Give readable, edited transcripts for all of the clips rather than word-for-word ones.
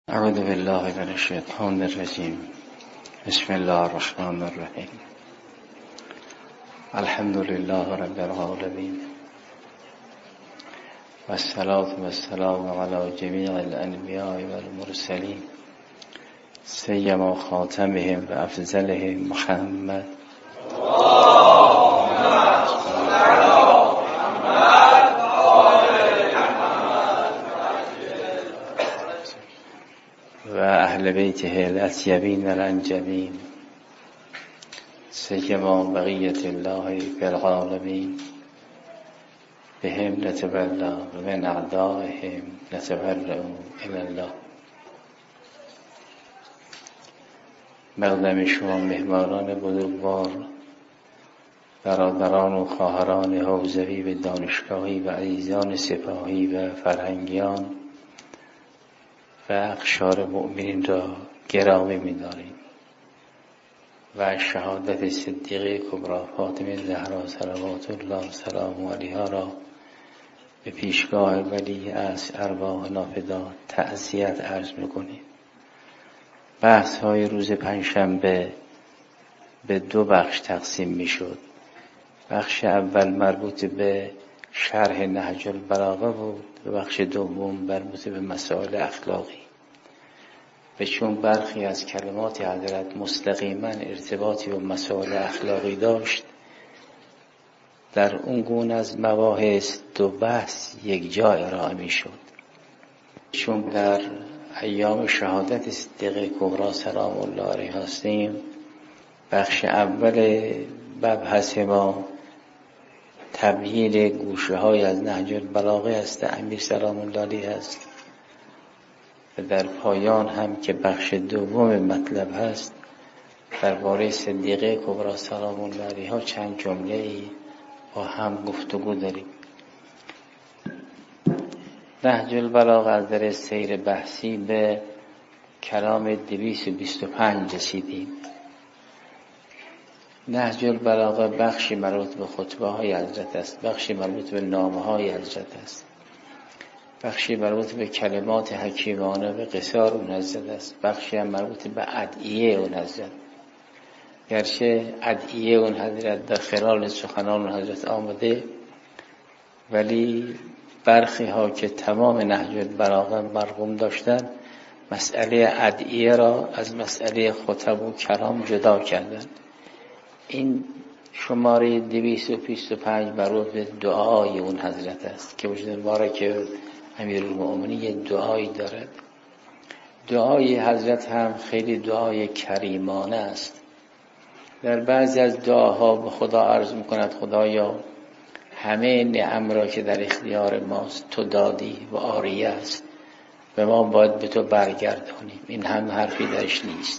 اعوذ بالله من الشیطان الرجیم. بسم الله الرحمن الرحیم. الحمد لله رب العالمین و الصلاة و السلام علی جمیع الانبیاء و المرسلین سیما خاتمهم و افضلهم محمد و اهل بیته الاطیبین الانجبین سیما بقیت الله فی العالمین بهم نتبرأ و من اعدائهم نتبرأ الی الله. مقدم شما مهمانان بزرگوار، برادران و خواهران حوزوی و دانشگاهی و عزیزان سپاهی و فرهنگیان و اقشار مؤمنین را گرامی می‌داریم و شهادت صدیقه کبری فاطمه زهرا صلوات الله سلام علیها را به پیشگاه ولی از ارواح نافدات تعزیت عرض می‌کنیم. بحث های روز پنجشنبه به دو بخش تقسیم می‌شد. بخش اول مربوط به شرح نهج البلاغه بود و بخش دوم مربوط به مسائل اخلاقی. و چون برخی از کلمات حضرت مستقیما ارتباطی با مسائل اخلاقی داشت، در اون گونه از مباحث دو بحث یک جا ارائه می‌شد. چون در ایام شهادت صدیقه کبری سلام الله علیها هستیم، بخش اول مبحث ما تبیین گوشه های از نهج البلاغه است، امیر سلام الله علیه است، و در پایان هم که بخش دوم مطلب هست درباره صدیقه کبری سلام الله علیها چند جمله با هم گفتگو داریم. نهج البلاغه از در سیر بحثی به کلام 225 رسیدیم. نهج البلاغه بخشی مربوط به خطبه های حضرت است، بخشی مربوط به نامه های حضرت است، بخشی مربوط به کلمات حکیمانه و قصار اون حضرت است، بخشی هم مربوط به ادعیه اون حضرت. گرچه ادعیه اون حضرت در خلال سخنان اون حضرت آمده، ولی برخی ها که تمام نهج البلاغه مرقوم داشتن مسئله ادعیه را از مسئله خطب و کلام جدا کردند. این شماره 225 مربوط به دعای اون حضرت است که وجود مبارک امیرالمؤمنین یه دعایی دارد. دعای حضرت هم خیلی دعای کریمانه است. در بعضی از دعاها به خدا عرض میکند خدایا همه نعم را که در اختیار ماست تو دادی و عاریه است و ما باید به تو برگردانیم. این هم حرفی درش نیست،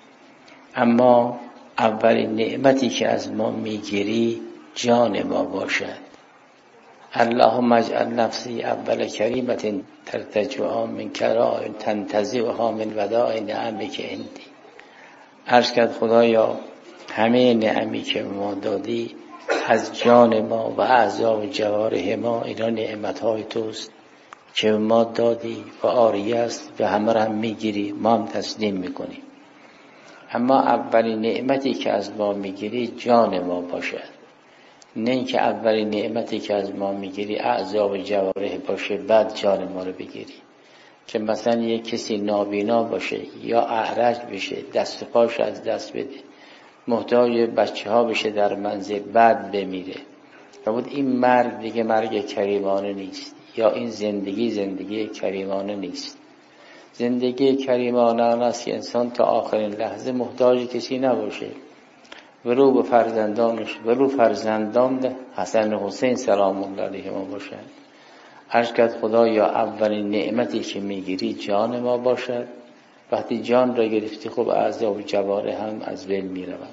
اما اولین نعمتی که از ما میگیری جان ما باشد. اللهم اجعل نفسی اول کریمت ترتجعها من کراء تنتزعها من وداع نعمک عندی. عرض کرد خدایا همه نعمی که ما دادی از جان ما و اعضا و جوارح ما، اینا نعمتهای توست که ما دادی و عاریه است و همه را هم میگیری، ما هم تسلیم میکنیم. اما اولین نعمتی که از ما میگیری جان ما باشد، نه اینکه اولین نعمتی که از ما میگیری اعضا و جوارح باشه بعد جان ما رو بگیری. که مثلا یک کسی نابینا باشه یا اعرج بشه، دست و پاش از دست بده، محتاج بچه ها بشه در منزل بعد بمیره، و بود این مرگ دیگه مرگ کریمانه نیست، یا این زندگی کریمانه نیست. زندگی کریمانه است که انسان تا آخرین لحظه محتاج کسی نباشه، ولو به فرزندانش، ولو فرزندان حسن و حسین سلام الله علیهما باشند. عرض کرد خدا یا اولین نعمتی که میگیری جان ما باشد. وقتی جان را گرفتی خب اعضا و جوارح هم از بین میروند.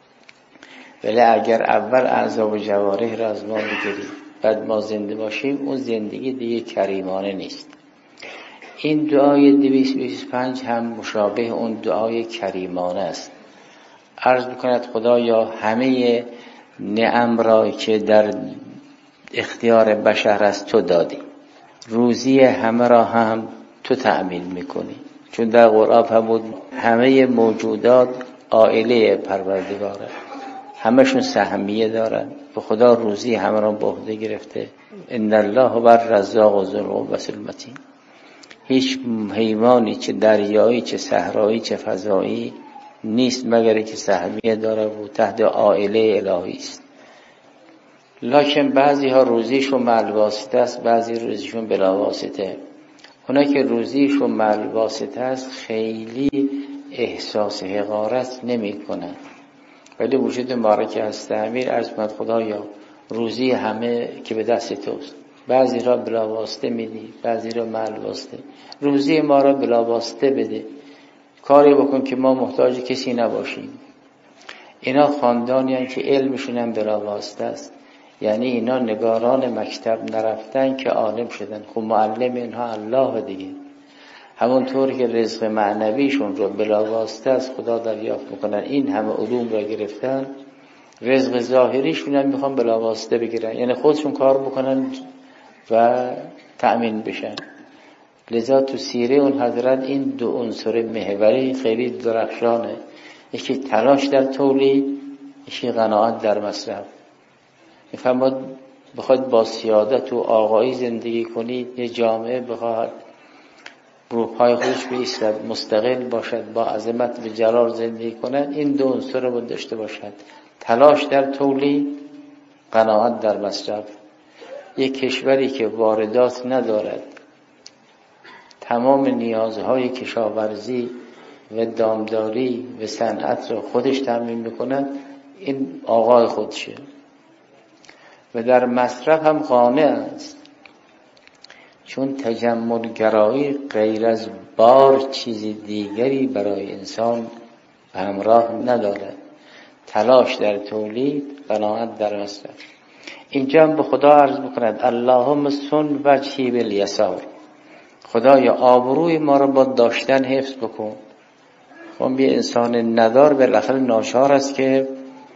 ولی اگر اول اعضا و جوارح را از ما بگیری بعد ما زنده باشیم، اون زندگی دیگه کریمانه نیست. این دعای 225 هم مشابه اون دعای کریمانه است. عرض میکند خدایا همه نعم را که در اختیار بشر است تو دادی، روزی همه را هم تو تأمین میکنی، چون در قرآن فرمود همه موجودات عائله پروردگاره، همشون سهمیه دارن، به خدا روزی همه را به عهده گرفته. ان الله هو الرزاق ذو القوة المتین. هیچ حیوانی چه دریایی چه صحرایی چه فضایی نیست مگر که سهمیه داره و تحت عائله الهی است. لکن بعضی ها روزیشون مع واسطه است، بعضی روزیشون بلا واسطه. اونا که روزیشون مع واسطه است خیلی احساس حقارت نمی کنن، ولی وجود مبارک هست امیر عرض کند خدایا روزی همه که به دست توست، بعضی را بلا واسطه میدی، بعضی را مع واسطه. روزی ما را بلا واسطه بده، کاری بکن که ما محتاج کسی نباشیم. اینا خاندانی هستند که علمشون هم بلا واسطه است، یعنی اینا نگاران مکتب نرفتن که عالم شدن. خب معلم اینها الله دیگه. همونطور که رزق معنویشون رو بلا واسطه از خدا دریافت میکنن، این همه علوم را گرفتن، رزق ظاهریشون هم میخوان بلا واسطه بگیرن، یعنی خودشون کار بکنن و تأمین بشن. لذا تو سیره اون حضرت این دو عنصر محوری خیلی درخشانه، یکی تلاش در تولید، یکی قناعت در مصرف. میفرماد بخواد با سیادت و آقایی زندگی کنید، یه جامعه بخواد روحای خودش بیستد، مستقل باشد، با عظمت و جلال زندگی کنند، این دو عنصر رو داشته باشد: تلاش در تولید، قناعت در مصرف. یک کشوری که واردات ندارد، تمام نیازهای کشاورزی و دامداری و صنعت رو خودش تامین میکند، این آقای خودشه. و در مصرف هم قانع است، چون تجمل گرایی غیر از بار چیز دیگری برای انسان همراه نداره. تلاش در تولید، قناعت در مصرف. اینجا هم به خدا عرض بکند اللهم صن وجهی بالیسار، خدایا آبروی ما رو با داشتن حفظ بکن. خب یه انسان ندار بالاخره ناچار است که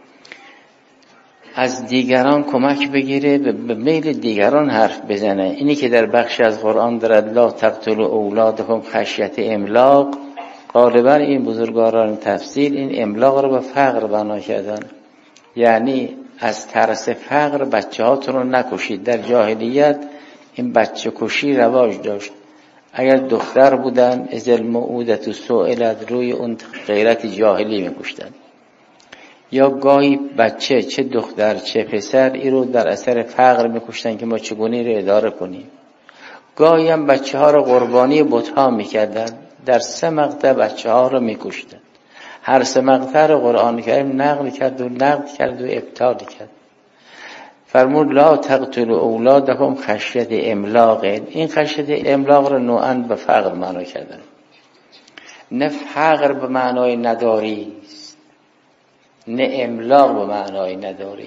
از دیگران کمک بگیره، به میل دیگران حرف بزنه. اینی که در بخش از قرآن دارد لا تقتلوا اولادکم خشیة املاق، غالبا این بزرگواران تفسیر این املاق رو به فقر بنا کردن، یعنی از ترس فقر بچه هاتون رو نکشید. در جاهلیت این بچه کشی رواج داشت. اگر دختر بودن از الموعودة سئلت، روی اون غیرت جاهلی میکشتن. یا گاهی بچه چه دختر چه پسر این رو در اثر فقر میکشتن که ما چگونه رو اداره کنیم. گاهی هم بچه ها رو قربانی بت‌ها میکردن، در 3 مقطع بچه ها رو میکشتن. هر 3 مقطع رو قرآن کریم نقل کرد و ابطال کرد. فرمود لا تقتلوا اولادکم خشیة املاق. این خشیة املاق رو نوعاً به فقر معنا کردن، نه فقر به معنای نداری، نه املاق به معنای نداری.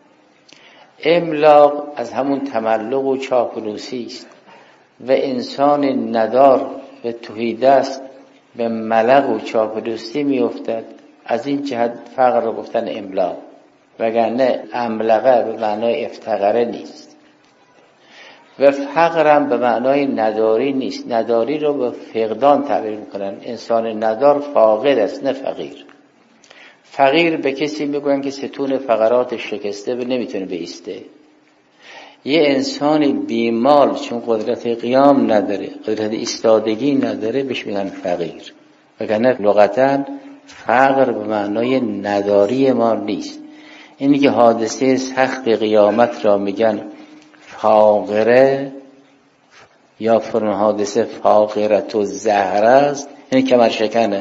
املاق از همون تملق و چاپلوسی است و انسان ندار و تهیدست به ملق و چاپلوسی می افتد. از این جهت فقر رو گفتن املاق، وگرنه املقه به معنای افتقره نیست. و فقر هم به معنای نداری نیست. نداری رو به فقدان تعبیر میکنن. انسان ندار فاقد است، نه فقیر. فقیر به کسی میگوین که ستون فقرات شکسته و نمیتونه بایسته. یه انسان بیمال چون قدرت قیام نداره، قدرت ایستادگی نداره، بهش میگن فقیر. وگرنه لغتاً فقر به معنای نداری ما نیست. اینی که حادثه سخت قیامت را میگن فاقره یا فرون حادثه فاقرت و زهر است، یعنی کمر شکنه.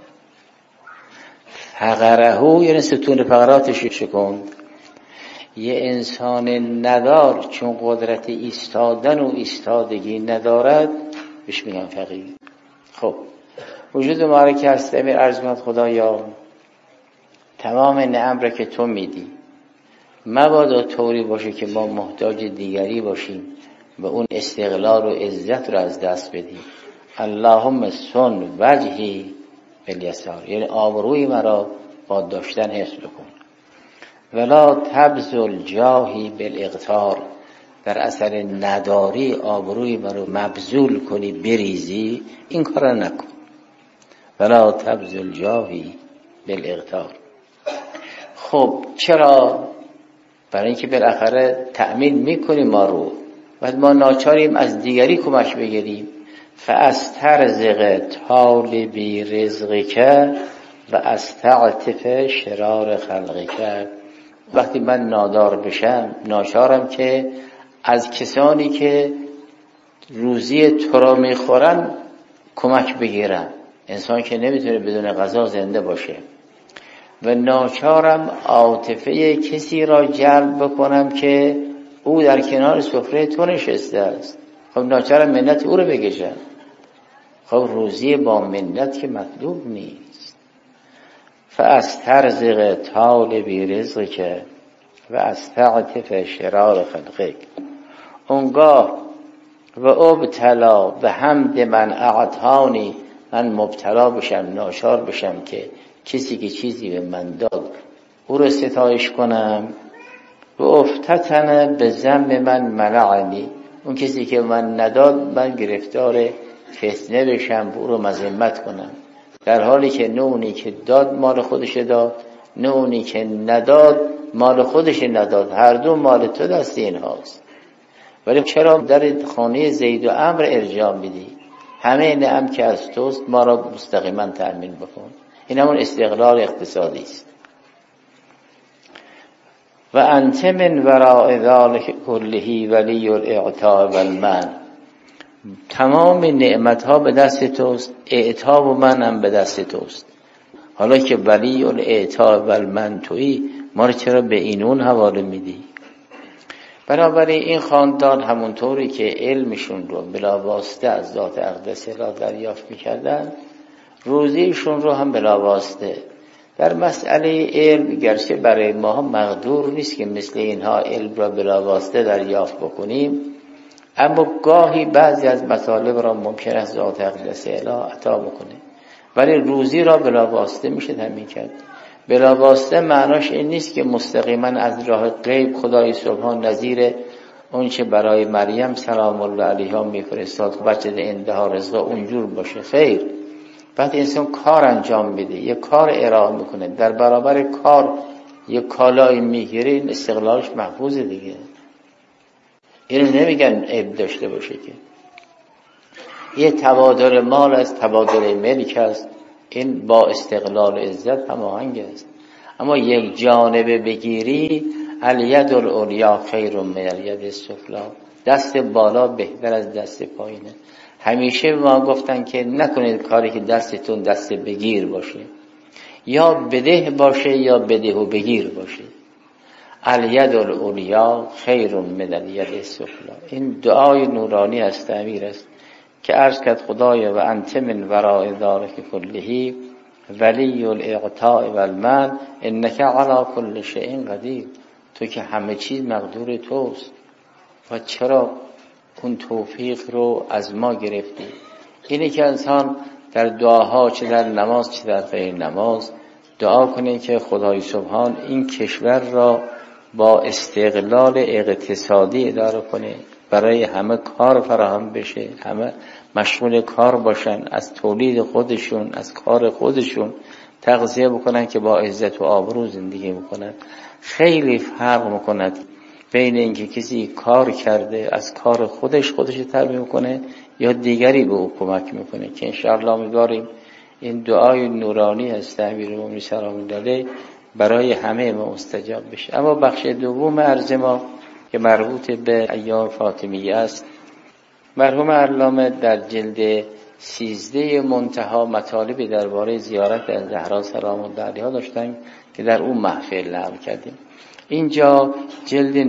فقرهو یعنی ستون فقراتش شکند. یه انسان ندار چون قدرت ایستادن و ایستادگی ندارد، بهش میگن فقیر. خب وجود ما که هست امیر عرض کند خدایا تمام نعم را که تو میدی، مبادا طوری باشه که ما محتاج دیگری باشیم و اون استقلال و عزت رو از دست بدیم. اللهم صن وجهی بالیسار، یعنی آبروی مرا با داشتن حفظ بکن. ولا تبذل جاهی بالاغتار، در اثر نداری آبروی مرا مبذول کنی، بریزی، این کار نکن. ولا تبذل جاهی بالاغتار. خب چرا؟ برای اینکه بالاخره تأمین میکنیم ما رو، بعد ما ناچاریم از دیگری کمک بگیریم. فاسترزق طالبی رزقک و استعطف شرار خلقک. وقتی من نادار بشم ناچارم که از کسانی که روزی تو را میخورن کمک بگیرم. انسان که نمیتونه بدون غذا زنده باشه. و ناچارم عاطفه کسی را جلب بکنم که او در کنار سفره تو نشسته است. خب ناچارم منت او رو بکشم. خب روزی با منت که مطلوب نیست. فاسترزق طالبی رزقک و استعطف شرار خلقک. اونگاه و ابتلا به حمد من اعطانی، من مبتلا بشم، ناچار بشم که کسی که چیزی به من داد او رو ستایش کنم. و افتتن به ذم من منعنی، اون کسی که من نداد من گرفتار فتنه بشم او رو مذمت کنم، در حالی که نه اونی که داد مال خودش داد، نه اونی که نداد مال خودش نداد، هر دو مال تو دست این هاست. ولی چرا در خانه زید و عمرو ارجاع میدی؟ همه نعم که از توست، ما را مستقیما تأمین بکن. این همون استقلال اقتصادی است. و انت من وراء ذلک کله ولی الاعطاء والمن. تمام نعمت ها به دست توست، اعطا و من هم به دست توست. حالا که ولی الاعطاء والمن تویی، ما رو چرا به اینون حواله میدی؟ بنابراین این خاندان همونطوری که علمشون رو بلا واسطه از ذات اقدس را دریافت میکردن، روزیشون رو هم بلا واسطه. در مسئله علم گرچه برای ما مقدور نیست که مثل اینها علم را بلا واسطه دریافت بکنیم، اما گاهی بعضی از مطالب را ممکن است ذات اقدس الهی عطا بکنه. ولی روزی را بلا واسطه میشه تامین کرد. بلا واسطه معناش این نیست که مستقیما از راه غیب خدای سبحان نظیر اون چه برای مریم سلام الله علیها میفرستاد بچه اندها رزق اونجور باشه. خیر، بعد انسان کار انجام میده، یه کار ارائه میکنه، در برابر کار یه کالایی میگیره، این استقلالش محفوظه دیگه. اینو نمیگن عیب داشته باشه که. یه تبادل مال است، تبادل ملک است، این با استقلال عزت هماهنگ است. اما یک جانبه بگیری، الید العلیا خیر من الید السفلی، دست بالا بهتر از دست پایینه. همیشه ما گفتن که نکنید کاری که دستتون دست بگیر باشه، یا بده باشه یا بده و بگیر باشه. الید العلیا خیر من الید السفلی. این دعای نورانی است، تعبیر است که عرض کرد خدایا و انت من وراء ذلک کله ولی الاعطاء والمن انک علی کل شیء قدیر. تو که همه چیز مقدور توست و چرا اون توفیق رو از ما گرفتی؟ اینه که انسان در دعاها چه در نماز چه در غیر نماز دعا کنه که خدای سبحان این کشور را با استقلال اقتصادی اداره کنه، برای همه کار فراهم بشه، همه مشغول کار باشن، از تولید خودشون از کار خودشون تغذیه بکنن که با عزت و آبرو زندگی بکنن. خیلی فرق میکند بین اینکه کسی کار کرده از کار خودش تربیه کنه یا دیگری به او کمک میکنه، که انشاءالله می‌داریم این دعای نورانی است تعبیر مومنی سلام الله علیه برای همه ما مستجاب بشه. اما بخش دوم عرض ما که مربوط به ایام فاطمیه است، مرحوم علامه در جلد 13 منتها مطالبی درباره زیارت از زهرا سلام الله علیها داشتن که در اون محفل نقل کردیم. اینجا جلد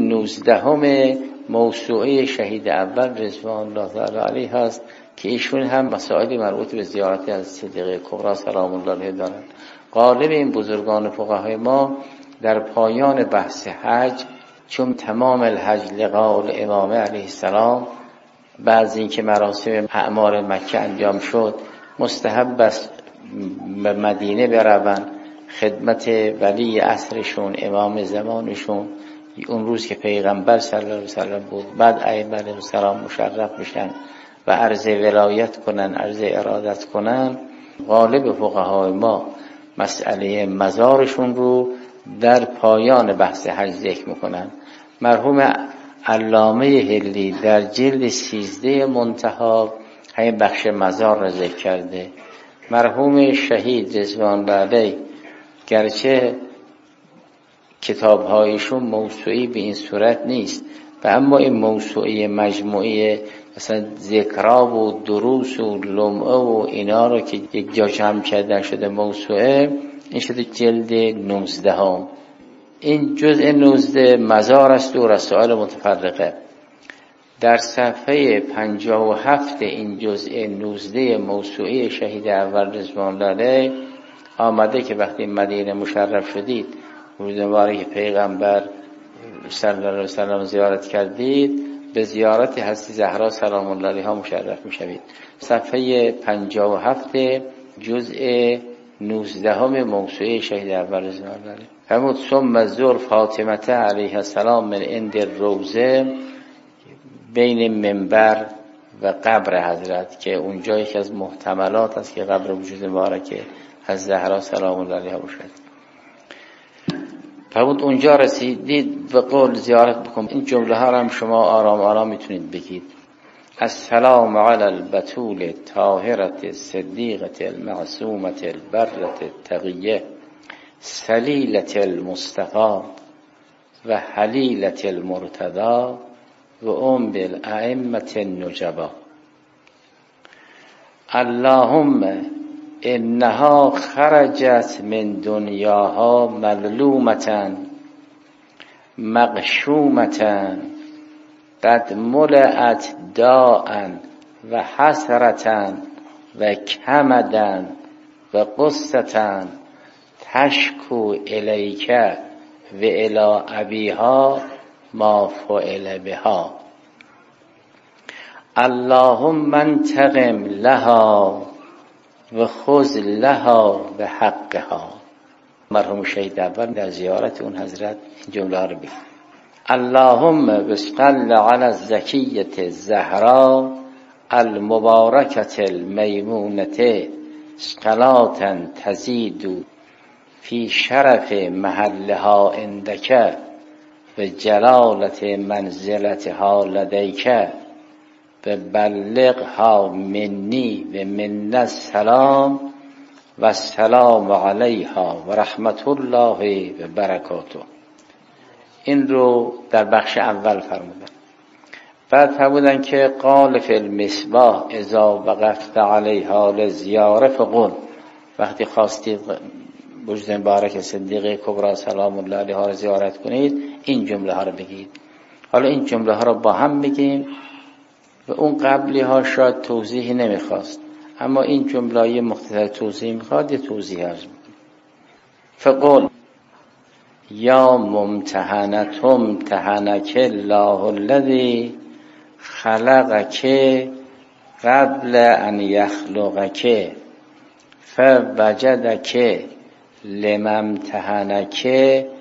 19 موسوعه شهید اول رضوان الله تعالی علیه هست که ایشون هم مسائل مربوط به زیارت از صدیقه کبری سلام الله علیها دارن. غالب این بزرگان فقهای ما در پایان بحث حج، چون تمام الحج لقاء الامام علیه السلام، بعضی این که مراسم اعمار مکه انجام شد، مستحب است به مدینه بروند خدمت ولی عصرشون، امام زمانشون، اون روز که پیغمبر صلی الله علیه وسلم بود، بعد ائمه علیهم السلام مشرف بشن و عرض ولایت کنن، عرض ارادت کنن. غالب فقهای ما مسئله مزارشون رو در پایان بحث حج ذکر میکنن. مرحوم علامه هلی در جلد 13 منتهی همین بخش مزار را ذکر کرده. مرحوم شهید رضوان الله علیه گرچه کتابهایشون موسوعی به این صورت نیست و اما این موسوعی مجموعی مثلا ذکرها و دروس و لمعه و اینا رو که یک جا جمع کردن شده موسوعه، این شده جلد 19 هم. این جزء 19 مزار است و رسائل متفرقه. در صفحه 57 این جزء 19 موسوعه شهید اول رضوان الله علیه آمده که وقتی مدینه مشرف شدید روز مبارک پیغمبر صلی الله علیه و سلم زیارت کردید، به زیارت حضرت زهرا سلام الله علیها مشرف میشوید. صفحه 57 جزء 19 هم موسوعه شهید اول رضوان الله علیه. فرمود ثم زر فاطمه علیها السلام من عند الروضه، بین منبر و قبر حضرت که اونجا یکی از محتملات است که قبر وجود مبارک از زهرا سلام الله علیها باشد. فرمود اونجا رسیدید و قول زیارت بکن. این جمله ها هم شما آرام آرام میتونید بگید. السلام علی البتول الطاهرة صدیقة المعصومة البرة التقیة سلیلة المصطفى و حلیلة المرتضى و ام بالائمة النجبا. اللهم انها خرجت من دنیاها مظلومة مغشومة قد ملأت داء و حسرة و کمدا و قصة تشکو الیک و الی ابیها ما فعل بها. اللهم انتقم لها و خذ لها به حقها. مرحوم شهید اول در زیارت اون حضرت این جمله ها رو بگید. اللهم بسقل علی الزکیة الزهرا المبارکة المیمونة صلاة تزید فی شرف محلها عندک و جلالت منزلتها لدیک و بلغها منی و من السلام و السلام علیها و رحمت الله و برکاته. این رو در بخش اول فرمودن. بعد فرمودن که قال فی المصباح اذا وقفت علیها لزیاره فقل، وقتی خواستید وجود مبارک صدیقه کبری سلام الله علیها رو زیارت کنید این جمله ها رو بگید. حالا این جمله ها رو با هم بگیم و اون قبلی ها شاید توضیحی نمیخواست، اما این جمله مختصر توضیح میخواد، یه توضیح عرض میکنم. فقل یا ممتحنة امتحنک الله الذی خلقک قبل ان یخلقک فوجدک لما امتحنک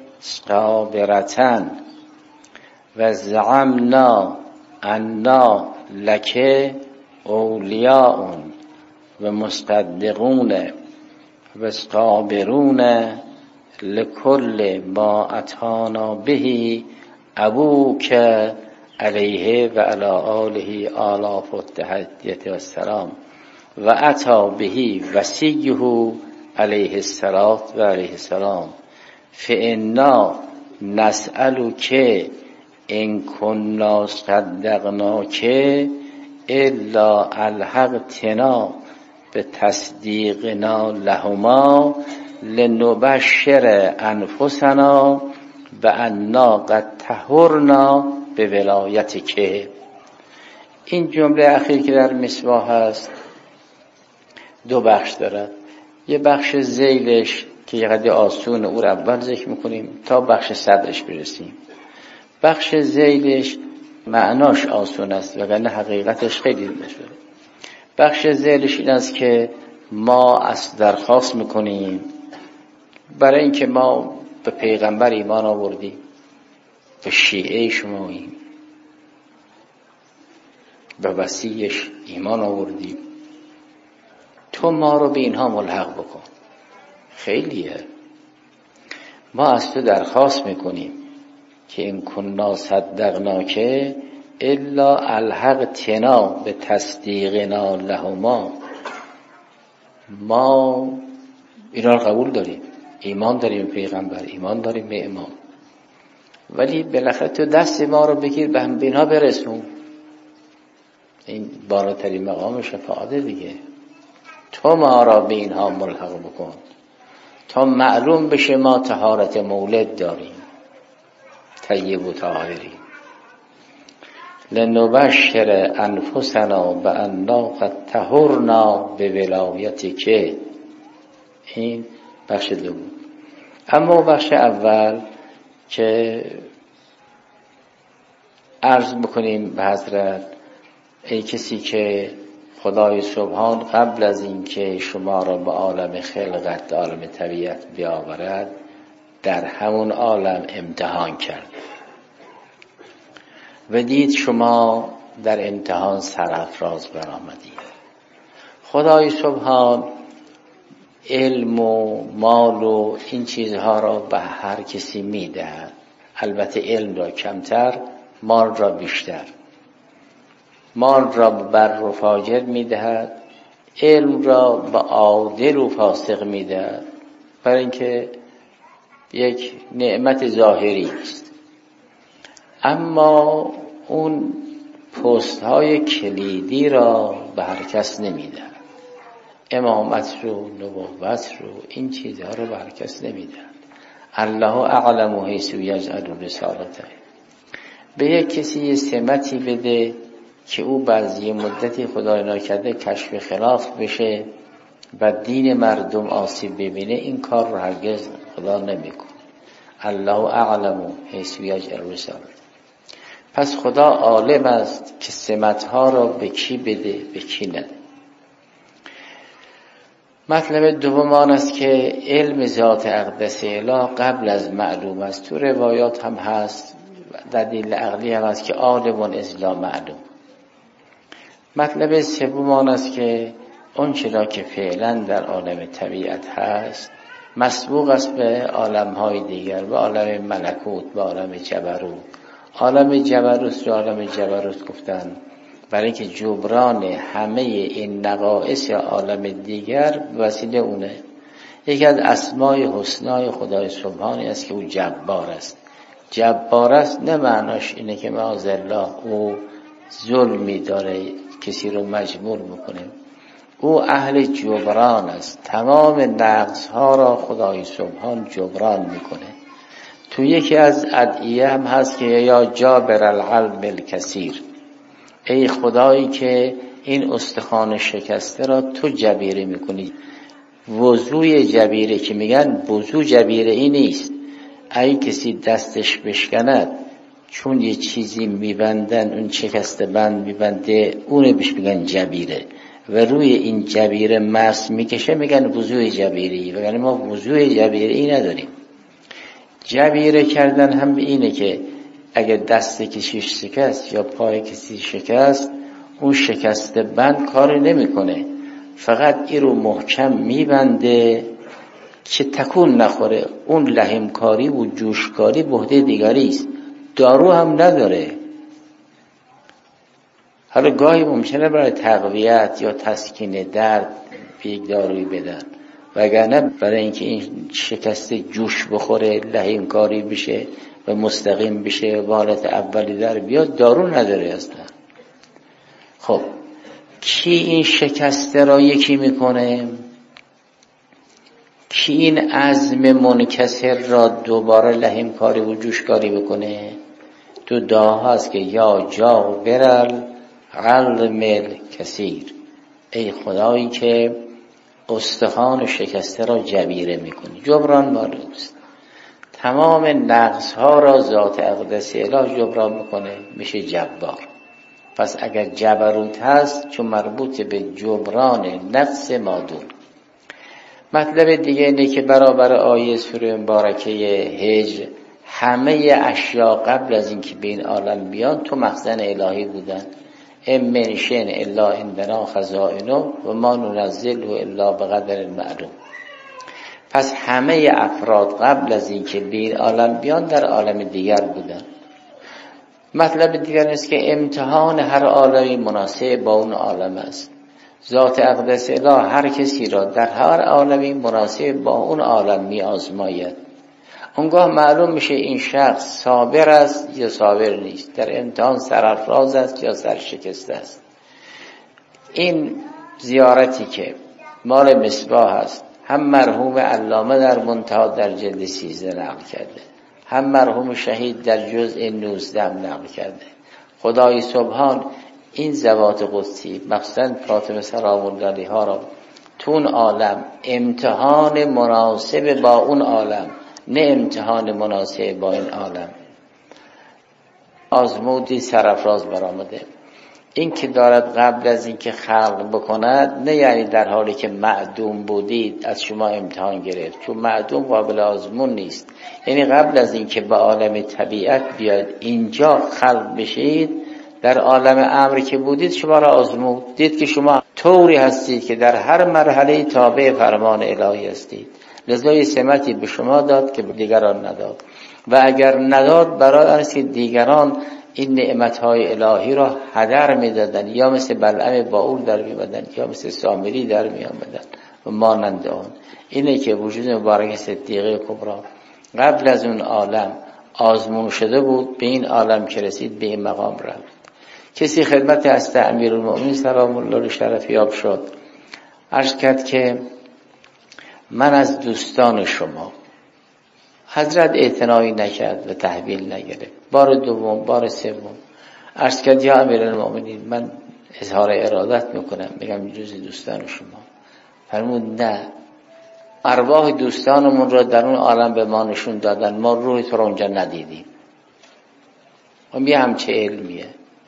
صابرة و زعمنا انا لک اولیاء و مصدقون و صابرون لکل ما اتانا به ابوک علیه و علی آله آلاف التحیة و السلام و اتا به وصیه علیه الصلاة و علیه السلام فانا نسألک ان کنا صدقناک الا الحقتنا به تصدیقنا لهما لنبشر انفسنا و انا قد طهرنا به ولایتک. این جمله اخیر که در مصباح هست دو بخش دارد. یه بخش ذیلش که یه قدر آسون او رو اول ذکر میکنیم تا بخش صدرش برسیم. بخش ذیلش معناش آسون است وگرنه حقیقتش خیلی نشده. بخش ذیلش این است که ما از درخواست میکنیم برای اینکه ما به پیغمبر ایمان آوردیم، به شیعه شماییم، به وصیش ایمان آوردیم، تو تو ما رو به اینها ملحق بکن. خیلیه. ما از تو درخواست میکنیم که این کنا صدقناک الا الحق تنا به تصدیقنا لهما. ما اینا رو قبول داریم، ایمان داریم به پیغمبر، ایمان داریم به امام، ولی بالاخره تو دست ما رو بگیر به اینها برسون. این بالاترین مقام شفاعت دیگه. تو ما را به اینها ملحق بکن تا معلوم بشه ما طهارت مولد داریم، طیب و طاهریم. لنبشر انفسنا بأننا قد طهرنا به ولایتک. این بخش دوم. اما بخش اول که عرض بکنیم به حضرت ای کسی که خدای سبحان قبل از این که شما را به عالم خلقت، عالم طبیعت بیاورد، در همون عالم امتحان کرد و دید شما در امتحان سرافراز برآمدید. خدای سبحان علم و مال و این چیزها را به هر کسی میدهد، البته علم را کمتر، مال را بیشتر. مال را به بر و فاجر میدهد، علم را به عادل و فاسق میدهد، برای اینکه یک نعمت ظاهری است. اما اون پست‌های کلیدی را به هر کس نمیدهد. امامت رو، نبوت رو، این چیزها رو به هر کس نمیدهد. الله اعلم حیث یجعل رسالته. به یک کسی یه سمتی بده که او بعضی مدتی خدای ناکرده کشف خلاف بشه و دین مردم آسیب ببینه، این کار رو هرگز خدا نمیکنه. الله اعلم حیث یجعل رسالته. پس خدا عالم است که سمتها را به کی بده به کی نده. مطلب دوم آن است که علم ذات اقدس اله قبل از معلوم است. تو روایات هم هست، دلیل عقلی هم هست که عالم الا معلوم. مطلب سوم آن است که اون چرا که فعلا در عالم طبیعت هست مسبوق است به عالم‌های دیگر، به عالم ملکوت، به عالم جبروت. عالم جبروت رو عالم جبروت گفتن برای اینکه جبران همه این نقائص عالم دیگر وسیله اونه. یکی از اسمای حسنای خدای سبحانی است که او جبار است. جبار است نه معناش اینه که معاذالله او ظلمی داره کسی رو مجبور میکنه. او اهل جبران است. تمام نقص ها را خدای سبحان جبران میکنه. تو یکی از ادعیه هم هست که یا جابر القلب الکثیر، ای خدایی که این استخوان شکسته را تو جبیره میکنی. وضوی جبیره که میگن وضو جبیره ای نیست. ای کسی دستش بشکند چون یه چیزی میبندن اون شکسته بند میبنده، اونه بهش میگن جبیره و روی این جبیره مس میکشه میگن وضوی جبیره ای. و ما وضوی جبیره ای نداریم. جبیره کردن هم اینه که اگه دست کسی شکست یا پای کسی شکست، اون شکسته بند کاری نمیکنه، فقط این رو محکم میبنده که تکون نخوره. اون لحمکاری و جوشکاری بهده دیگری است. دارو هم نداره. حالا گاهی ممکنه برای تقویت یا تسکین درد یک دارویی بدن، وگرنه برای اینکه این شکسته جوش بخوره، لحمکاری بشه و مستقیم بشه و حالت اولی در بیاد، دارو نداره اصلا. خب کی این شکسته را یکی میکنه؟ کی این عزم منکسر را دوباره لحمکاری و جوشکاری بکنه؟ تو دعا هست که یا جابر القلب الکثیر، ای خدایی که استخوان شکسته را جبیره میکنی. جبران معلوم است. تمام نقص ها را ذات اقدس اله جبران میکنه، میشه جبار. پس اگر جبروت هست چون مربوط به جبران نقص مادون. مطلب دیگه اینه که برابر آیه سوره مبارکه هجر همه اشیا قبل از اینکه به این عالم بیان تو مخزن الهی بودن. ام من شیء الا عندنا خزائنه و ما ننزله الا بقدر معلوم. پس همه افراد قبل از اینکه به این عالم بیان در عالم دیگر بودن. مطلب دیگر است که امتحان هر عالمی مناسب با اون عالم است. ذات اقدس اله هر کسی را در هر عالمی مناسب با اون عالم می آزماید. اونگاه معلوم میشه این شخص صابر است یا صابر نیست، در امتحان سرافراز است یا سرشکسته است. این زیارتی که مال مصباح است، هم مرحوم علامه در منتهی در جلد 13 نقل کرده، هم مرحوم شهید در جزء 19 نقل کرده. خدای سبحان این ذوات قدسی مخصوصا فاطمه سلام الله علیها را تو اون عالم امتحان مناسب با اون عالم، نه امتحان مناسب با این عالم، آزمودی سرافراز برآمده. این که دارد قبل از اینکه خلق بکند، نه یعنی در حالی که معدوم بودید از شما امتحان گرفت، چون معدوم قابل آزمون نیست. یعنی قبل از اینکه به عالم طبیعت بیاد اینجا خلق بشید، در عالم امر که بودید شما را آزمود، دید که شما طوری هستید که در هر مرحله تابع فرمان الهی هستید، لذا یه سمتی به شما داد که دیگران نداد. و اگر نداد برای آن است که دیگران این نعمتهای الهی را هدر میدادن، یا مثل بلعم باور در می‌آمدن، یا مثل سامری در می‌آمدن و مانند آن. اینه که وجود مبارک صدیقه کبری قبل از اون عالم آزمون شده بود، به این عالم که رسید به این مقام رفت. کسی خدمت از امیرالمؤمنین سلام الله علیه شرفیاب شد، عرض کرد که من از دوستان شما. حضرت اعتنایی نکرد و تحویل نگرفت. بار دوم، بار سوم عرض کرد یا امیرالمؤمنین من اظهار ارادت میکنم، میگم جز دوستان شما. فرمود نه، ارواح دوستانمون را در اون عالم به ما نشون دادن، ما روح تو را اونجا ندیدیم. و می همچه علمیه.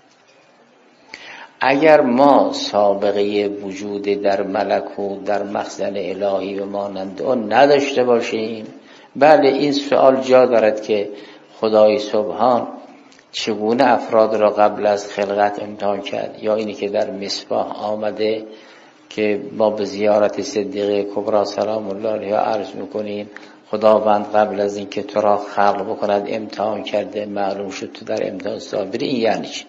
اگر ما سابقه وجود در ملکوت در مخزن الهی و مانند آن نداشته باشیم، بله این سوال جا دارد که خدای سبحان چگونه افراد را قبل از خلقت امتحان کرد، یا اینی که در مصباح آمده که ما به زیارت صدیقه کبری سلام الله علیها عرض میکنیم خداوند قبل از این که تو را خلق بکند امتحان کرده، معلوم شد تو در امتحان صابری. این یعنی چی؟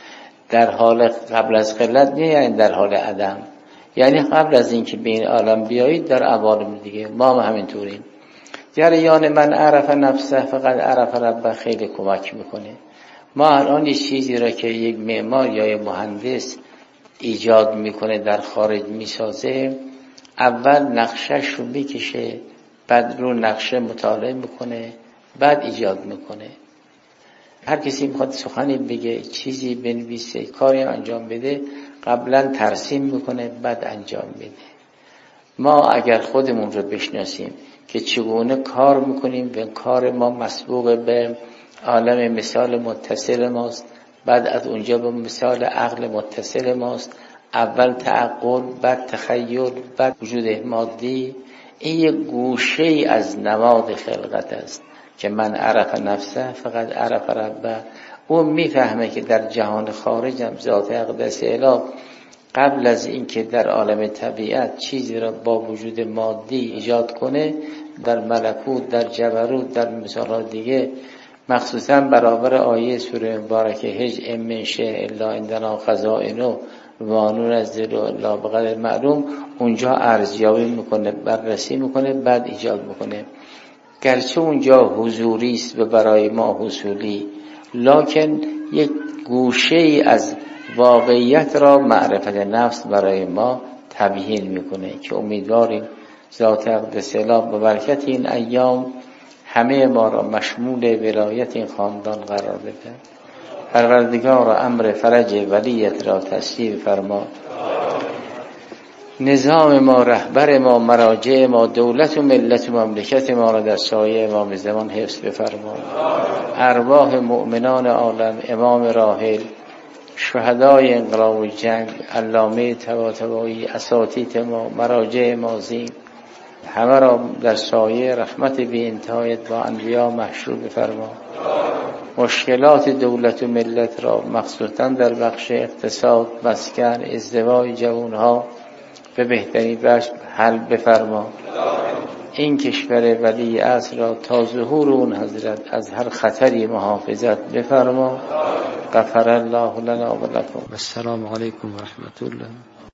در حال قبل از خلقت نه یعنی در حال عدم، یعنی قبل از این که به این عالم بیایید در عوالم دیگه ما هم همینطوریم. جریان من عرف نفسه فقط عرف ربه خیلی کمک میکنه. ما الان یه چیزی را که یک معمار یا یک مهندس ایجاد میکنه در خارج میسازه، اول نقشه‌ش رو میکشه، بعد رو نقشه مطالعه میکنه، بعد ایجاد میکنه. هر کسی میخواد سخنی بگه، چیزی بنویسه، کاری انجام بده، قبلا ترسیم میکنه بعد انجام بده. ما اگر خودمون رو بشناسیم که چگونه کار میکنیم و کار ما مسبوق به عالم مثال متصل ماست، بعد از اونجا به مثال عقل متصل ماست، اول تعقل، بعد تخیل، بعد وجود مادی. این یک گوشه ای از نماد خلقت است که من عرف نفسه فقط عرف ربه. او میفهمه که در جهان خارج هم ذات اقدس اله قبل از اینکه در عالم طبیعت چیزی را با وجود مادی ایجاد کنه، در ملکوت، در جبروت، در مثال دیگه، مخصوصا برابر آیه سوره مبارکه هج ام من شیء الا عندنا خزائنه و ننزله الا بقدر معلوم، اونجا ارزیابی میکنه، بررسی میکنه، بعد ایجاد میکنه. گرچه اونجا حضوری است و برای ما حصولی، لکن یک گوشه ای از واقعیت را معرفت نفس برای ما تبیین میکنه که امیدواریم ذات اقدس اله به برکت این ایام همه ما را مشمول ولایت این خاندان قرار بده. پروردگار را امر فرج ولیت را تسهیل فرما. نظام ما، رهبر ما، مراجع ما، دولت و ملت و مملکت ما را در سایه امام زمان حفظ بفرما. ارواح مؤمنان عالم، امام راحل، شهدای انقلاب و جنگ، علامه طباطبایی، اساتید ما، مراجع ماضی، همه را در سایه رحمت بی انتهایت با انبیا محشور بفرما. مشکلات دولت و ملت را مخصوصا در بخش اقتصاد، مسکن، ازدواج جوانها به بهترین وجه حل بفرما. این کشور ولی عصر را تا ظهور اون حضرت از هر خطری محافظت بفرما. غفر الله لنا و لکم. السلام علیکم و رحمت الله.